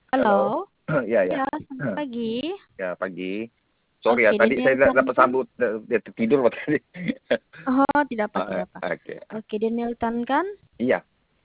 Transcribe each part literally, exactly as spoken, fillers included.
Halo. Halo. Ya ya. Ya, selamat pagi. Ya, pagi. Sorry ya, Oke, tadi saya Daniel nggak dapat Tan kan? sambut, eh, dia tertidur waktu tadi. Oh, tidak apa, Ah, tidak apa. Oke. Oke, Daniel Tan kan? Iya,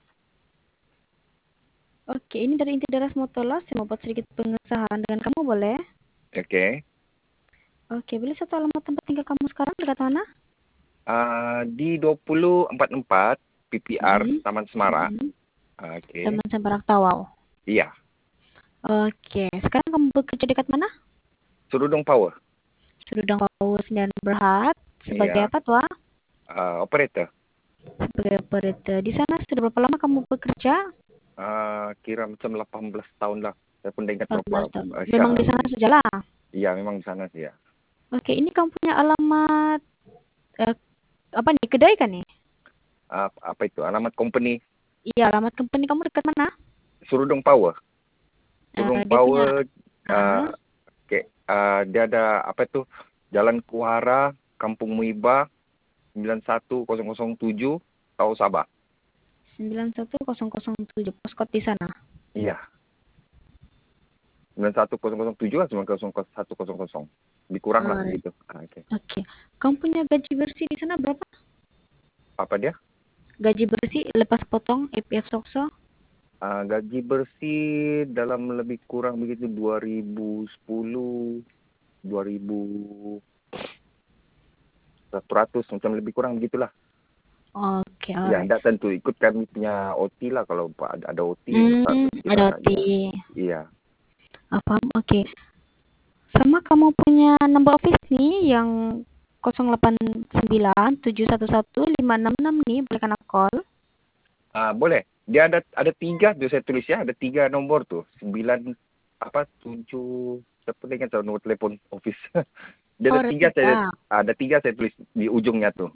Oke, ini dari Inti Daras Motola. Saya mau buat sedikit pengesahan dengan kamu, boleh? oke. Oke, boleh satu alamat tempat tinggal kamu sekarang dekat mana? Ah, di dua nol empat empat P P R Mm-mm. Taman Semara. Mm-mm. Ah, Oke. Taman Sembarak Tawau. Iya, Oke, sekarang kamu bekerja dekat mana? Surudong Power. Sudah Tawau Sembilan Berhad. Sebagai Iya. apa, Tua? Ah, operator. Sebagai operator. Di sana sudah berapa lama kamu bekerja? Ah, kira macam delapan belas tahun lah. Saya pun tidak ingat delapan berapa. belas tahun. Ah, Memang di Iya, sana sajalah. iya memang di sana sih ya. Oke, ini kamu punya alamat eh, apa nih? Kedai kan nih? Ah, apa itu? Alamat company Iya, alamat company kamu dekat mana? Surudong Power. Eh, Surudong dia punya Power. ah, ah, Oke, ah, dia ada apa itu? Jalan Kuhara, Kampung Muiba, sembilan satu nol nol tujuh, Tau Sabah. sembilan satu nol nol tujuh poskot di sana. Iya, sembilan satu nol nol tujuh atau sembilan satu nol nol. Lebih kurang lah Ah, begitu. Ah, Oke. Oke. Kamu punya gaji bersih di sana berapa? Apa dia? Gaji bersih lepas potong E P F Sokso Ah, gaji bersih dalam lebih kurang begitu dua ribu sepuluh, dua ribu satu ratus macam lebih kurang begitulah. Oke, Ya, alright. tidak tentu ikut kami punya O T lah kalau ada ada O T Hmm, kita ada O T. ya. Iya. Apa? Oke. Sama kamu punya nomor office nih yang nol delapan sembilan tujuh satu satu lima enam enam nih, boleh kena call. Ah, boleh. Dia ada ada tiga tuh saya tulis ya, ada tiga nomor tuh. Sembilan apa tujuh siapa ingat tahu nomor telepon office. Dia Oh, ada ada tiga saya tiga. ada tiga saya tulis di ujungnya tuh.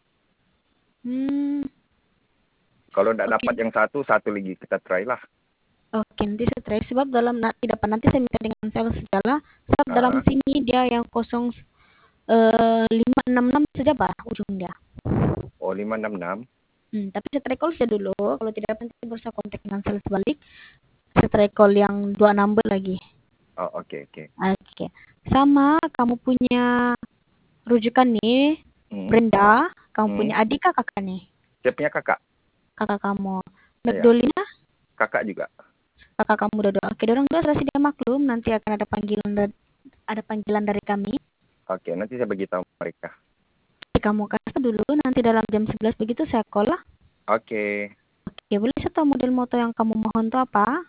Hmm, Kalau tidak oke. dapat yang satu, satu lagi kita try lah. Oke, nanti saya try sebab dalam nanti dapat nanti saya minta dengan sales segala. Sebab dalam Ah, sini dia yang kosong eh, lima enam enam saja bah ujung dia. oh lima enam enam. Hmm, tapi saya try call saja dulu. Kalau tidak nanti berusaha kontak dengan sales balik. Saya try call yang dua number lagi. Oh oke okay, oke. Okay. Oke. Sama kamu punya rujukan nih, Hmm, Brenda. Kamu hmm. punya adik kah kakak nih? Saya punya kakak. Kakak kamu. Ya, Nagdolina? kakak juga. Kakak kamu udah doa. Oke, dorong dua dia maklum. Nanti akan ada panggilan dari, ada panggilan dari kami. Oke, nanti saya beritahu mereka. Kamu kasih dulu. Nanti dalam jam sebelas begitu saya call lah. Oke. Oke, boleh saya tahu model motor yang kamu mohon tuh apa?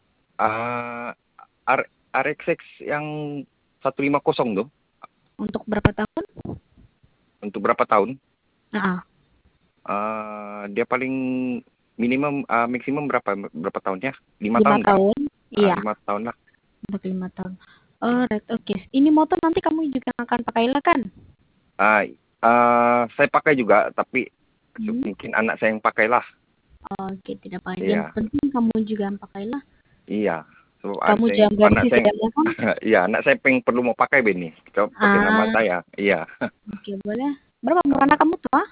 Ah, R RX yang seratus lima puluh tuh Untuk berapa tahun? untuk berapa tahun? Nah, Ah, dia paling minimum ah, maksimum berapa berapa tahunnya? Lima lima tahun kah? tahun. Ah, Iya, lima tahun lah. untuk lima tahun. Ya. Alright, oke. Ini motor nanti kamu juga akan pakai lah kan? Ah, ah, saya pakai juga, tapi Hmm. mungkin anak saya yang pakai lah. Oke, tidak apa. Yang Iya, penting kamu juga yang pakai lah. iya. So, anak Kamu saya, jangan anak bersih saya, saja kan? iya, anak saya pengen perlu mau pakai Benny. Coba pakai nama Ah, saya. Iya. oke boleh. Berapa umur Ah, anak kamu tuh? Ah?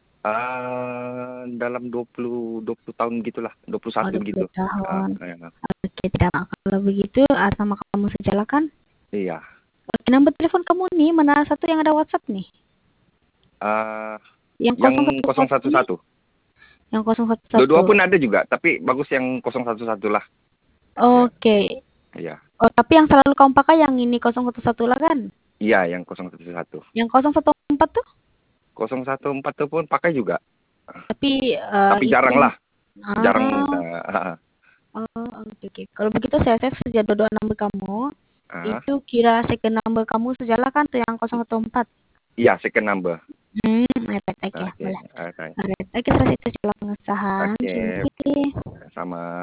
ah, dalam dua puluh dua puluh tahun gitulah, dua puluh Oh, satu dua puluh begitu. Ah, tahun. iya. Oke, tidak apa. Kalau begitu, ah, sama kamu sejalan kan? Iya. Oke, nomor telepon kamu nih, mana satu yang ada WhatsApp nih? Ah, Yang yang nol satu satu nih? nol satu satu. Yang nol satu Dua-dua satu. pun ada juga, tapi bagus yang nol satu satu lah. Iya. Oke. Iya. Oh, tapi yang selalu kamu pakai yang ini nol satu satu lah kan? Iya, yang nol satu satu. Yang nol satu empat tuh? nol satu empat itu pun pakai juga. Tapi eh, Tapi itu jarang yang lah. Jarang. ah, ah, oh, oke oke. Kalau begitu saya save saja dua nomor kamu. ah. Itu kira second number kamu sejalan kan tuh yang nol satu empat. Iya, second number. Hmm, alright, oke, Oke, boleh. alright. Alright, oke, terus itu sejalan pengesahan. Oke, Kini sama